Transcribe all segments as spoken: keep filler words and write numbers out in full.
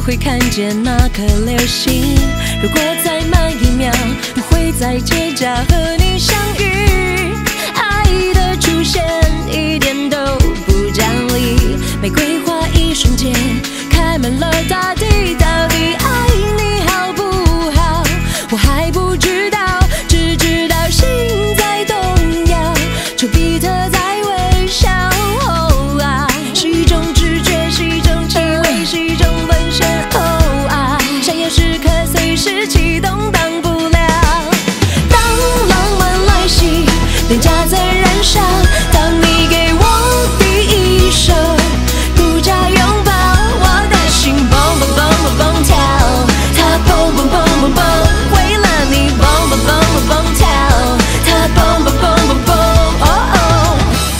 会看见那颗流星。如果再慢一秒，不会在街角和你相遇。爱的出现一点都不讲理，玫瑰花一瞬间开满了大地。到底爱你好不好，我还不知道，只知道心在动摇，丘比特在微笑。哦，爱是一种直觉，是一种气味，是一种沦陷。哦，爱闪耀时刻随时启动，挡不了。当浪漫来袭，脸颊在燃烧，当你给我第一手独家拥抱，我的心蹦蹦蹦蹦蹦跳，它蹦蹦蹦蹦蹦，为了你蹦蹦蹦蹦蹦跳，它蹦蹦蹦蹦蹦。哦哦，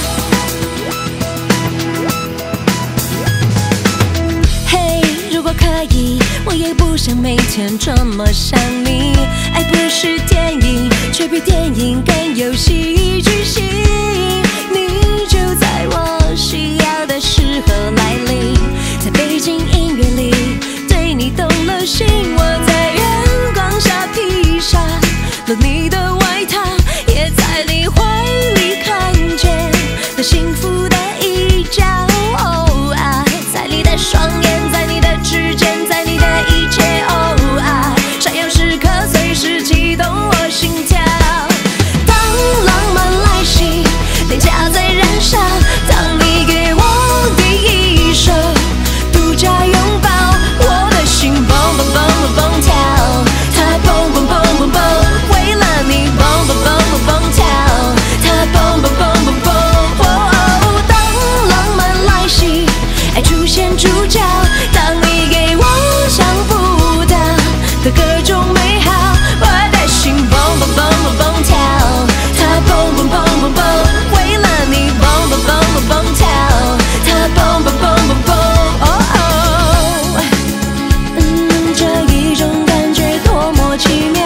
嘿，如果可以，我也不想每天这么想你。爱不是电影，却比电影更有戏剧性。你就在我需要的时候来临，在背景音乐里对你动了心。我在月光下披上了你的外套，也在你怀里看见了幸福的一角。哦，爱在你的双眼，在你的指尖，在你的一切。哦，爱闪耀时刻随时启动我心跳。当浪漫来袭，脸颊在燃烧，当你给我第一手独家拥抱，我的心蹦蹦蹦蹦蹦跳，它蹦蹦蹦蹦蹦，为了你蹦蹦蹦蹦蹦跳，它蹦蹦蹦蹦蹦。哦，当浪漫来袭，爱出现主角，当你给我想不到的各种美好，我的心蹦蹦蹦蹦蹦跳，它蹦蹦蹦蹦蹦，为了你蹦蹦蹦蹦蹦跳，它蹦蹦蹦蹦蹦。哦哦，嗯，这一种感觉多么奇妙，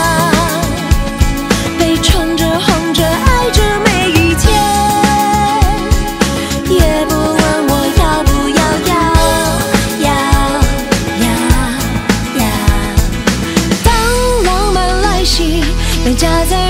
被宠着哄着爱着每一天，也不问我要不要要要要要。当浪漫来袭，脸颊在